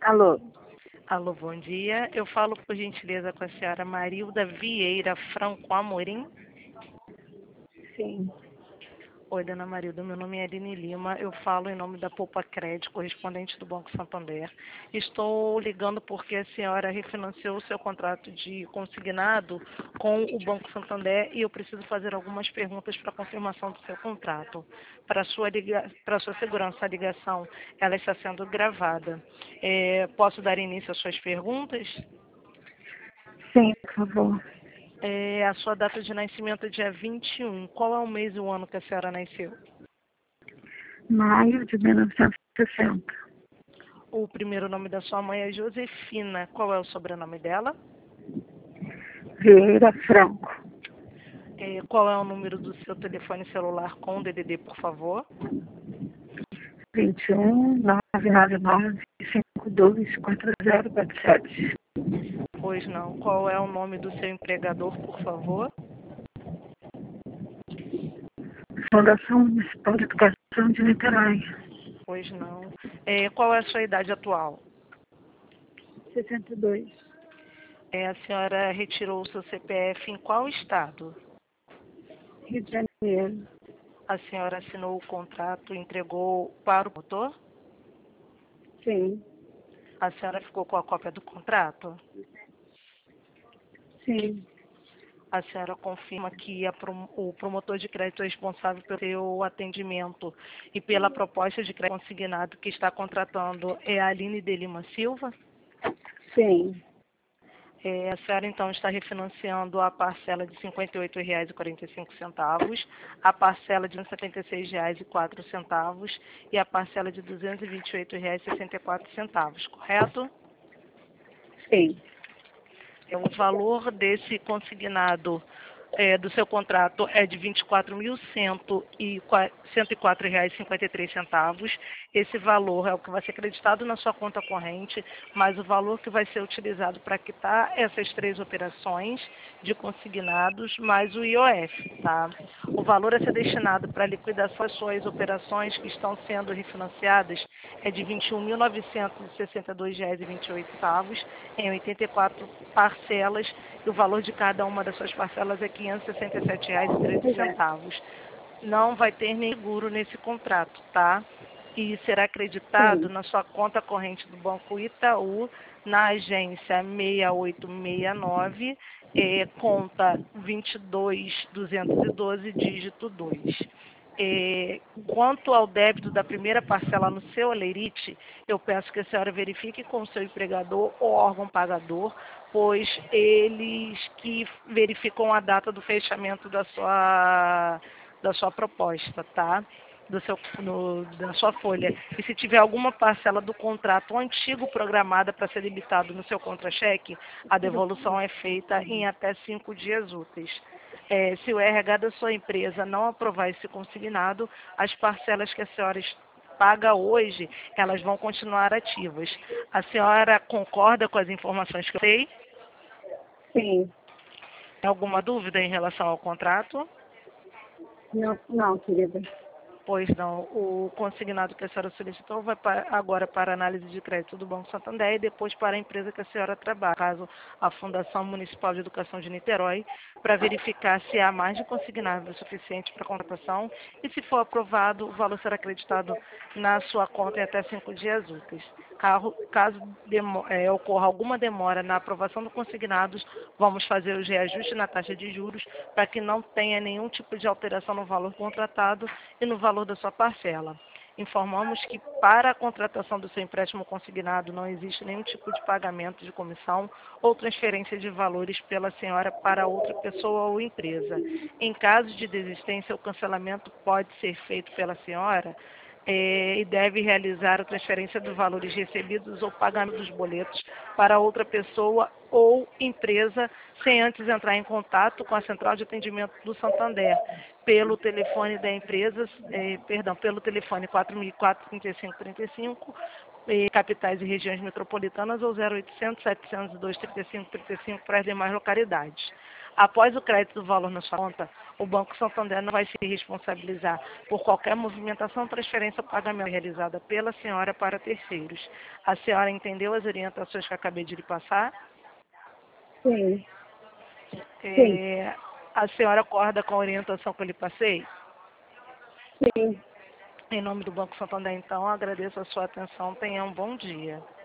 Alô? Alô, bom dia. Eu falo, por gentileza, com a senhora Marilda Vieira Franco Amorim. Sim. Oi, dona Marilda, meu nome é Aline Lima. Eu falo em nome da Poupa Crédito, correspondente do Banco Santander. Estou ligando porque a senhora refinanciou o seu contrato de consignado com o Banco Santander e eu preciso fazer algumas perguntas para confirmação do seu contrato. Para sua segurança, a ligação ela está sendo gravada. Posso dar início às suas perguntas? Sim, por favor. A sua data de nascimento é dia 21. Qual é o mês e o ano que a senhora nasceu? Maio de 1960. O primeiro nome da sua mãe é Josefina. Qual é o sobrenome dela? Vieira Franco. Qual é o número do seu telefone celular com DDD, por favor? 21 999 52 4047. Pois não. Qual é o nome do seu empregador, por favor? Fundação Municipal de Educação de Niterói. Pois não. Qual é a sua idade atual? 62. A senhora retirou o seu CPF em qual estado? Rio de Janeiro. A senhora assinou o contrato e entregou para o motor? Sim. A senhora ficou com a cópia do contrato? Sim. A senhora confirma que o promotor de crédito é responsável pelo seu atendimento e pela proposta de crédito consignado que está contratando é a Aline de Lima Silva? Sim. A senhora, então, está refinanciando a parcela de R$ 58,45, a parcela de R$ 176,04 e a parcela de R$ 228,64, correto? Sim. O valor desse consignado do seu contrato é de R$ 24.104,53. Esse valor é o que vai ser acreditado na sua conta corrente, mas o valor que vai ser utilizado para quitar essas três operações de consignados, mais o IOF, tá? O valor a ser destinado para a liquidação das suas operações que estão sendo refinanciadas é de R$ 21.962,28 em 84 parcelas, e o valor de cada uma das suas parcelas é R$ 567,13. Não vai ter nem seguro nesse contrato, tá? E será acreditado Sim. na sua conta corrente do Banco Itaú, na agência 6869, conta 22212, dígito 2. Quanto ao débito da primeira parcela no seu olerite, eu peço que a senhora verifique com o seu empregador ou órgão pagador, pois eles que verificam a data do fechamento da sua proposta, tá? Da sua folha. E se tiver alguma parcela do contrato antigo programada para ser debitado no seu contra-cheque, a devolução é feita em até 5 dias úteis. Se o RH da sua empresa não aprovar esse consignado, as parcelas que a senhora paga hoje, elas vão continuar ativas. A senhora concorda com as informações que eu dei? Sim. Tem alguma dúvida em relação ao contrato? Não, querida. Pois não. O consignado que a senhora solicitou vai agora para análise de crédito do Banco Santander e depois para a empresa que a senhora trabalha, caso a Fundação Municipal de Educação de Niterói, para verificar se há mais de consignado suficiente para a contratação e, se for aprovado, o valor será acreditado na sua conta em até 5 dias úteis. Caso ocorra alguma demora na aprovação do consignados, vamos fazer os reajustes na taxa de juros para que não tenha nenhum tipo de alteração no valor contratado e no valor da sua parcela. Informamos que para a contratação do seu empréstimo consignado não existe nenhum tipo de pagamento de comissão ou transferência de valores pela senhora para outra pessoa ou empresa. Em caso de desistência, o cancelamento pode ser feito pela senhora e deve realizar a transferência dos valores recebidos ou pagamento dos boletos para outra pessoa ou empresa sem antes entrar em contato com a Central de Atendimento do Santander pelo telefone da empresa, pelo telefone 4004-3535, capitais e regiões metropolitanas, ou 0800 702 3535 para as demais localidades. Após o crédito do valor na sua conta, o Banco Santander não vai se responsabilizar por qualquer movimentação, transferência ou pagamento realizada pela senhora para terceiros. A senhora entendeu as orientações que acabei de lhe passar? Sim, sim, É, a senhora acorda com a orientação que eu lhe passei? sim. Em nome do Banco Santander, então, agradeço a sua atenção. Tenha um bom dia.